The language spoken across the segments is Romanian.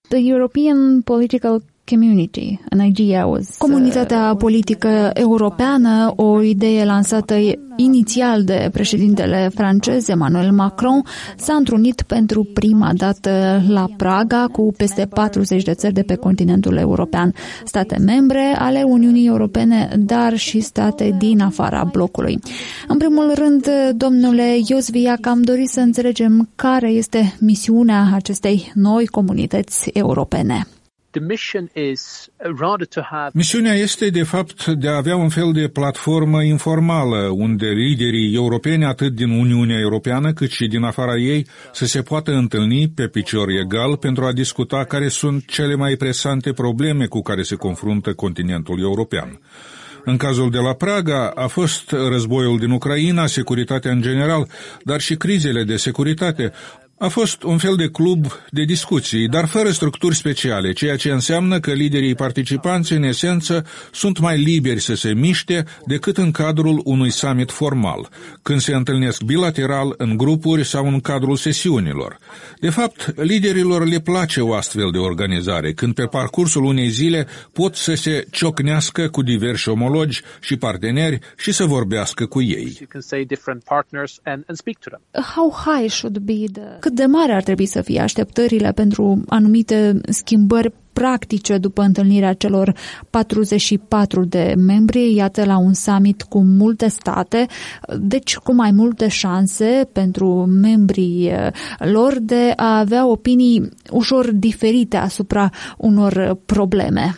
The European political community, an idea was... Comunitatea politică europeană, o idee lansată inițial de președintele francez Emmanuel Macron, s-a întrunit pentru prima dată la Praga cu peste 40 de țări de pe continentul european, state membre ale Uniunii Europene, dar și state din afara blocului. În primul rând, domnule Iosviac, am dorit să înțelegem care este misiunea acestei noi comunități europene. Misiunea este, de fapt, de a avea un fel de platformă informală unde liderii europeni, atât din Uniunea Europeană cât și din afara ei, să se poată întâlni pe picior egal pentru a discuta care sunt cele mai presante probleme cu care se confruntă continentul european. În cazul de la Praga a fost războiul din Ucraina, securitatea în general, dar și crizele de securitate. A fost un fel de club de discuții, dar fără structuri speciale, ceea ce înseamnă că liderii participanți, în esență, sunt mai liberi să se miște decât în cadrul unui summit formal, când se întâlnesc bilateral, în grupuri sau în cadrul sesiunilor. De fapt, liderilor le place o astfel de organizare, când pe parcursul unei zile pot să se ciocnească cu diversi omologi și parteneri și să vorbească cu ei. How high should be the... Cât de mare ar trebui să fie așteptările pentru anumite schimbări practice după întâlnirea celor 44 de membri, iată, la un summit cu multe state, deci cu mai multe șanse pentru membrii lor de a avea opinii ușor diferite asupra unor probleme.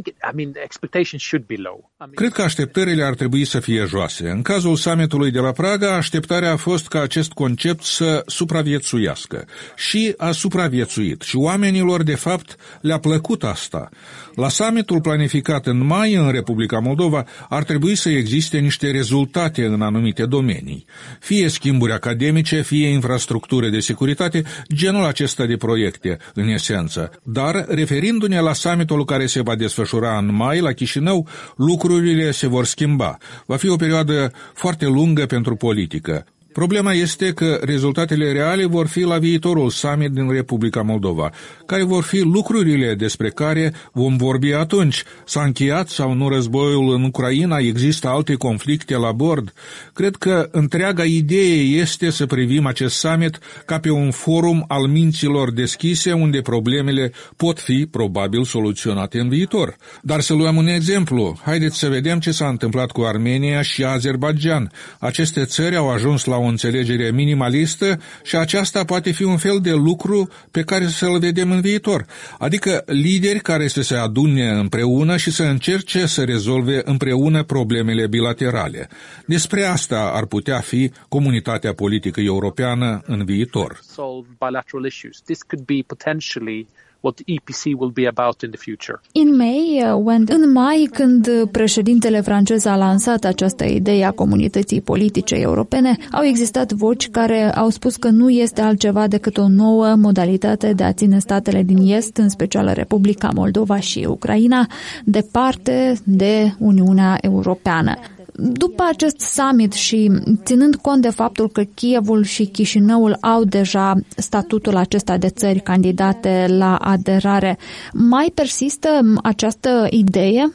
Cred că așteptările ar trebui să fie joase. În cazul summitului de la Praga, așteptarea a fost ca acest concept să supraviețuiască. Și a supraviețuit. Și oamenilor, de fapt, le-a plăcut asta. La summitul planificat în mai în Republica Moldova ar trebui să existe niște rezultate în anumite domenii. Fie schimburi academice, fie infrastructură de securitate, genul acesta de proiecte, în esență. Dar, referindu-ne la summitul care se va desfășura în mai la Chișinău, lucrurile se vor schimba. Va fi o perioadă foarte lungă pentru politică. Problema este că rezultatele reale vor fi la viitorul summit din Republica Moldova. Care vor fi lucrurile despre care vom vorbi atunci? S-a încheiat sau nu războiul în Ucraina? Există alte conflicte la bord? Cred că întreaga idee este să privim acest summit ca pe un forum al minților deschise unde problemele pot fi probabil soluționate în viitor. Dar să luăm un exemplu. Haideți să vedem ce s-a întâmplat cu Armenia și Azerbaidjan. Aceste țări au ajuns la o înțelegere minimalistă și aceasta poate fi un fel de lucru pe care să-l vedem în viitor. Adică lideri care să se adune împreună și să încerce să rezolve împreună problemele bilaterale. Despre asta ar putea fi comunitatea politică europeană în viitor. What the EPC will be about in the future. În mai, când președintele francez a lansat această idee a comunității politice europene, au existat voci care au spus că nu este altceva decât o nouă modalitate de a ține statele din Est, în special Republica Moldova și Ucraina, departe de Uniunea Europeană. După acest summit și ținând cont de faptul că Kievul și Chișinăul au deja statutul acesta de țări candidate la aderare, mai persistă această idee?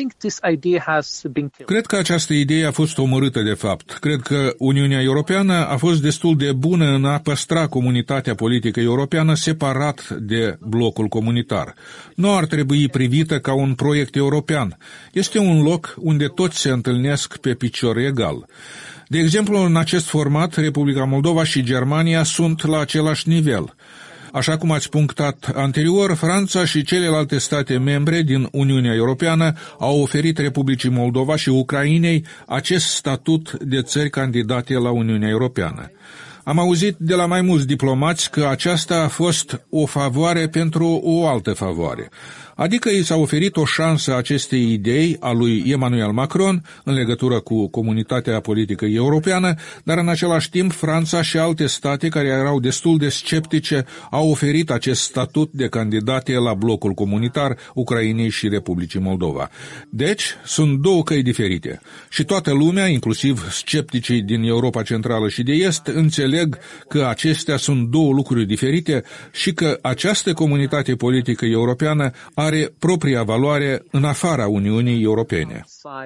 Cred că această idee a fost omorâtă de fapt. Cred că Uniunea Europeană a fost destul de bună în a păstra comunitatea politică europeană separat de blocul comunitar. Nu ar trebui privită ca un proiect european. Este un loc unde toți se întâlnesc pe picior egal. De exemplu, în acest format, Republica Moldova și Germania sunt la același nivel. Așa cum ați punctat anterior, Franța și celelalte state membre din Uniunea Europeană au oferit Republicii Moldova și Ucrainei acest statut de țări candidate la Uniunea Europeană. Am auzit de la mai mulți diplomați că aceasta a fost o favoare pentru o altă favoare. Adică i s-a oferit o șansă acestei idei a lui Emmanuel Macron în legătură cu comunitatea politică europeană, dar în același timp Franța și alte state care erau destul de sceptice au oferit acest statut de candidate la blocul comunitar Ucrainei și Republicii Moldova. Deci, sunt două căi diferite și toată lumea, inclusiv scepticii din Europa Centrală și de Est, înțeleg înțeleg că acestea sunt două lucruri diferite și că această comunitate politică europeană are propria valoare în afara Uniunii Europene.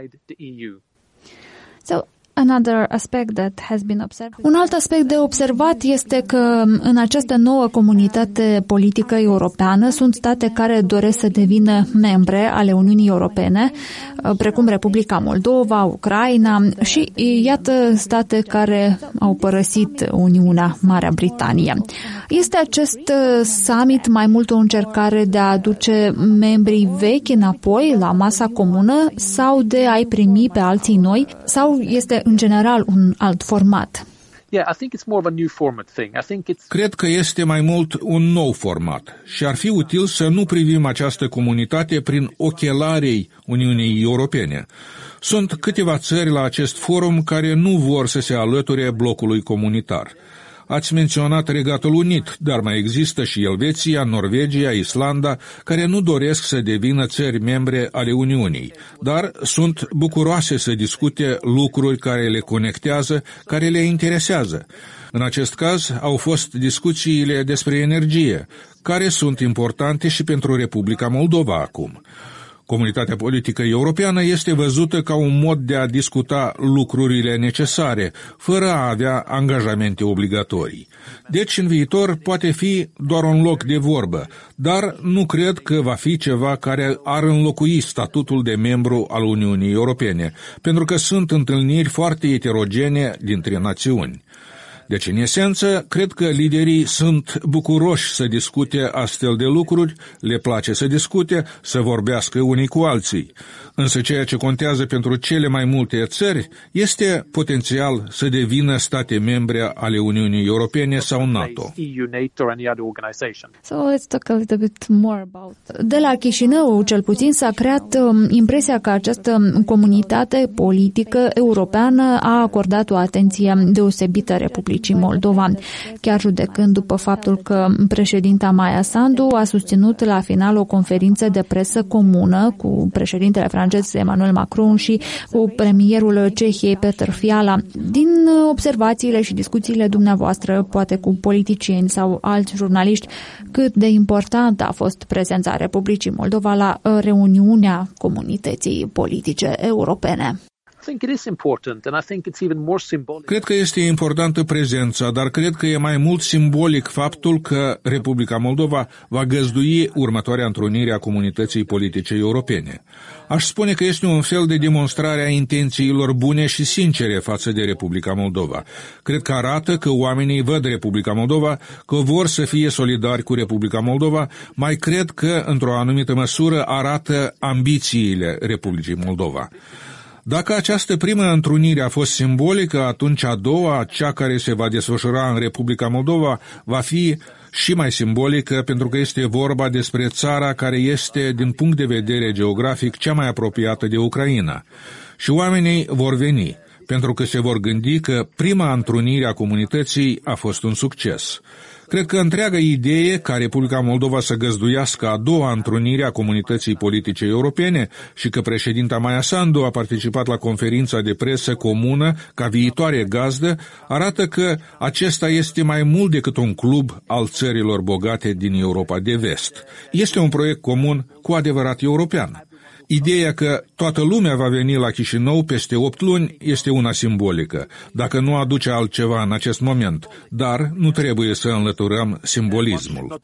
Un alt aspect de observat este că în această nouă comunitate politică europeană sunt state care doresc să devină membre ale Uniunii Europene, precum Republica Moldova, Ucraina și, iată, state care au părăsit Uniunea, Marea Britanie. Este acest summit mai mult o încercare de a aduce membrii vechi înapoi la masa comună sau de a-i primi pe alții noi, sau este în general un alt format? Cred că este mai mult un nou format și ar fi util să nu privim această comunitate prin ochelarii Uniunii Europene. Sunt câteva țări la acest forum care nu vor să se alăture blocului comunitar. Ați menționat Regatul Unit, dar mai există și Elveția, Norvegia, Islanda, care nu doresc să devină țări membre ale Uniunii, dar sunt bucuroase să discute lucruri care le conectează, care le interesează. În acest caz au fost discuțiile despre energie, care sunt importante și pentru Republica Moldova acum. Comunitatea politică europeană este văzută ca un mod de a discuta lucrurile necesare, fără a avea angajamente obligatorii. Deci, în viitor, poate fi doar un loc de vorbă, dar nu cred că va fi ceva care ar înlocui statutul de membru al Uniunii Europene, pentru că sunt întâlniri foarte eterogene dintre națiuni. Deci, în esență, cred că liderii sunt bucuroși să discute astfel de lucruri, le place să discute, să vorbească unii cu alții. Însă ceea ce contează pentru cele mai multe țări este potențial să devină state membre ale Uniunii Europene sau NATO. De la Chișinău, cel puțin, s-a creat impresia că această comunitate politică europeană a acordat o atenție deosebită Republicii Moldova, chiar judecând după faptul că președinta Maia Sandu a susținut la final o conferință de presă comună cu președintele francez Emmanuel Macron și cu premierul Cehiei Petr Fiala. Din observațiile și discuțiile dumneavoastră, poate cu politicieni sau alți jurnaliști, cât de importantă a fost prezența Republicii Moldova la reuniunea comunității politice europene? Cred că este importantă prezența, dar cred că e mai mult simbolic faptul că Republica Moldova va găzdui următoarea întrunire a comunității politice europene. Aș spune că este un fel de demonstrare a intențiilor bune și sincere față de Republica Moldova. Cred că arată că oamenii văd Republica Moldova, că vor să fie solidari cu Republica Moldova, mai cred că, într-o anumită măsură, arată ambițiile Republicii Moldova. Dacă această primă întrunire a fost simbolică, atunci a doua, cea care se va desfășura în Republica Moldova, va fi și mai simbolică, pentru că este vorba despre țara care este, din punct de vedere geografic, cea mai apropiată de Ucraina. Și oamenii vor veni, pentru că se vor gândi că prima întrunire a comunității a fost un succes. Cred că întreaga idee ca Republica Moldova să găzduiască a doua întrunire a comunității politice europene și că președinta Maia Sandu a participat la conferința de presă comună ca viitoare gazdă, arată că acesta este mai mult decât un club al țărilor bogate din Europa de Vest. Este un proiect comun cu adevărat european. Ideea că toată lumea va veni la Chișinău peste 8 luni este una simbolică, dacă nu aduce altceva în acest moment, dar nu trebuie să înlăturăm simbolismul.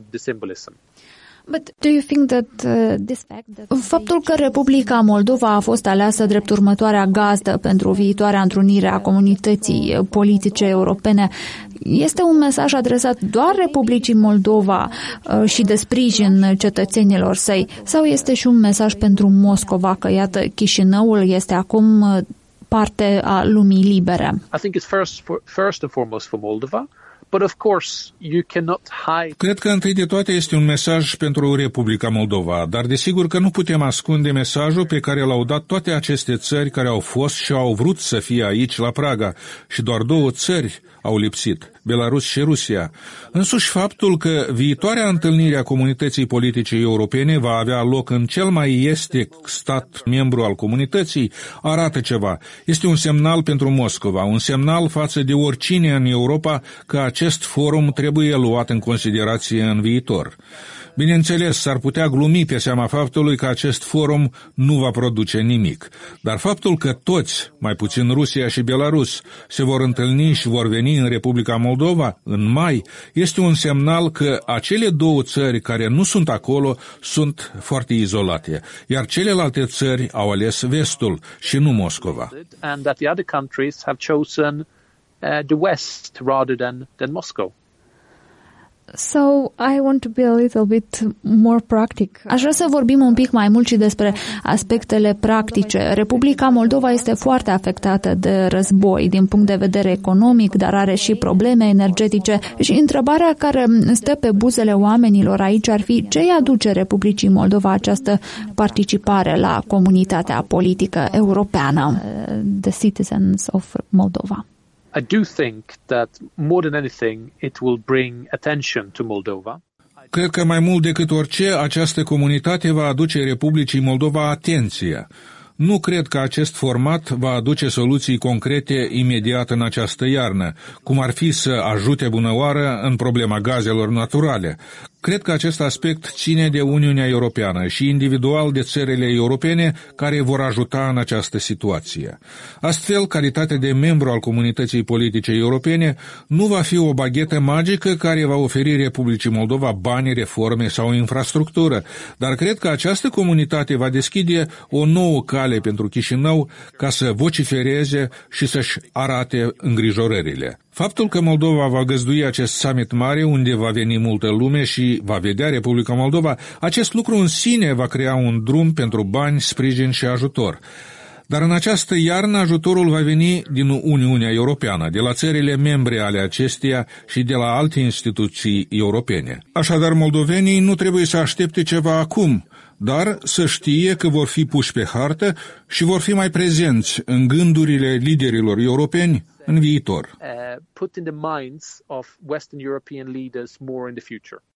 Faptul că Republica Moldova a fost aleasă drept următoarea gazdă pentru viitoarea întrunire a comunității politice europene este un mesaj adresat doar Republicii Moldova și de sprijin cetățenilor săi, sau este și un mesaj pentru Moscova, că iată Chișinăul este acum parte a lumii libere? I think it's first and foremost for Moldova. But of course, you cannot hide. Cred că întâi de toate este un mesaj pentru Republica Moldova, dar desigur că nu putem ascunde mesajul pe care l-au dat toate aceste țări care au fost și au vrut să fie aici la Praga și doar 2 țări au lipsit. Belarus și Rusia. Însuși faptul că viitoarea întâlnire a comunității politice europene va avea loc în cel mai estic stat membru al comunității arată ceva. Este un semnal pentru Moscova, un semnal față de oricine în Europa că acest forum trebuie luat în considerație în viitor. Bineînțeles, s-ar putea glumi pe seama faptului că acest forum nu va produce nimic, dar faptul că toți, mai puțin Rusia și Belarus, se vor întâlni și vor veni în Republica Moldova în mai, este un semnal că acele două țări care nu sunt acolo sunt foarte izolate, iar celelalte țări au ales vestul și nu Moscova. And that the other countries have chosen the West rather than Moscow. So, I want to be a little bit more practic. Aș vrea să vorbim un pic mai mult și despre aspectele practice. Republica Moldova este foarte afectată de război din punct de vedere economic, dar are și probleme energetice. Și întrebarea care stă pe buzele oamenilor aici ar fi: ce îi aduce Republicii Moldova această participare la comunitatea politică europeană? The citizens of Moldova. I do think that more than anything it will bring attention to Moldova. Cred că mai mult decât orice, această comunitate va aduce Republicii Moldova atenție. Nu cred că acest format va aduce soluții concrete imediat în această iarnă, cum ar fi să ajute bunăoară în problema gazelor naturale. Cred că acest aspect ține de Uniunea Europeană și individual de țările europene care vor ajuta în această situație. Astfel, calitatea de membru al comunității politice europene nu va fi o baghetă magică care va oferi Republicii Moldova bani, reforme sau infrastructură, dar cred că această comunitate va deschide o nouă cale pentru Chișinău ca să vocifereze și să-și arate îngrijorările. Faptul că Moldova va găzdui acest summit mare unde va veni multă lume și va vedea Republica Moldova, acest lucru în sine va crea un drum pentru bani, sprijin și ajutor. Dar în această iarnă ajutorul va veni din Uniunea Europeană, de la țările membre ale acesteia și de la alte instituții europene. Așadar, moldovenii nu trebuie să aștepte ceva acum, dar să știe că vor fi puși pe hartă și vor fi mai prezenți în gândurile liderilor europeni în viitor. Put in the minds of Western European leaders more in the future.